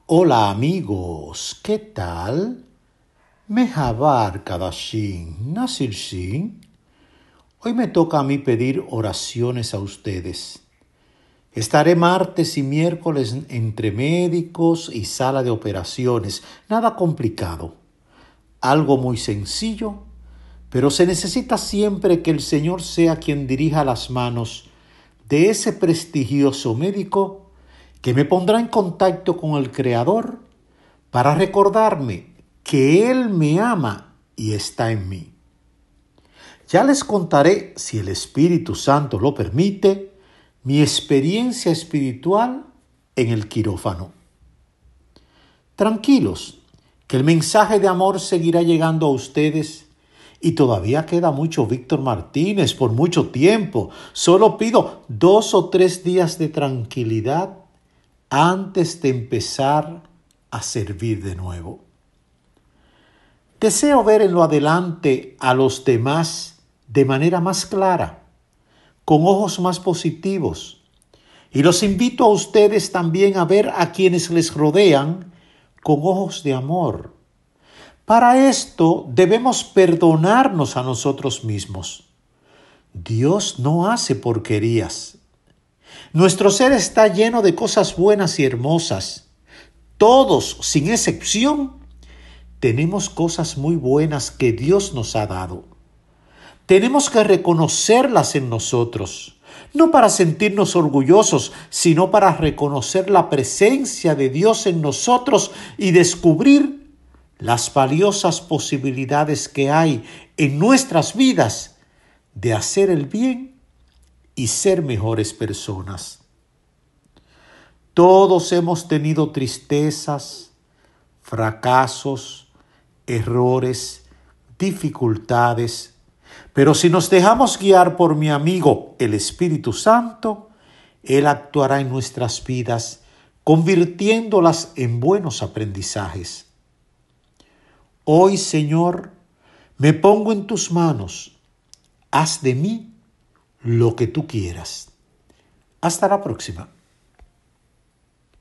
Hola amigos, ¿qué tal? Mehabar Kadashin Nasir. Hoy me toca a mí pedir oraciones a ustedes. Estaré martes y miércoles entre médicos y sala de operaciones. Nada complicado. Algo muy sencillo, pero se necesita siempre que el Señor sea quien dirija las manos de ese prestigioso médico que me pondrá en contacto con el Creador para recordarme que Él me ama y está en mí. Ya les contaré, si el Espíritu Santo lo permite, mi experiencia espiritual en el quirófano. Tranquilos, que el mensaje de amor seguirá llegando a ustedes y todavía queda mucho Víctor Martínez por mucho tiempo. Solo pido 2 o 3 días de tranquilidad antes de empezar a servir de nuevo. Deseo ver en lo adelante a los demás de manera más clara, con ojos más positivos. Y los invito a ustedes también a ver a quienes les rodean con ojos de amor. Para esto debemos perdonarnos a nosotros mismos. Dios no hace porquerías. Nuestro ser está lleno de cosas buenas y hermosas. Todos, sin excepción, tenemos cosas muy buenas que Dios nos ha dado. Tenemos que reconocerlas en nosotros, no para sentirnos orgullosos, sino para reconocer la presencia de Dios en nosotros y descubrir las valiosas posibilidades que hay en nuestras vidas de hacer el bien y ser mejores personas. Todos hemos tenido tristezas, fracasos, errores, dificultades, pero si nos dejamos guiar por mi amigo, el Espíritu Santo, Él actuará en nuestras vidas, convirtiéndolas en buenos aprendizajes. Hoy, Señor, me pongo en tus manos. Haz de mí lo que tú quieras. Hasta la próxima.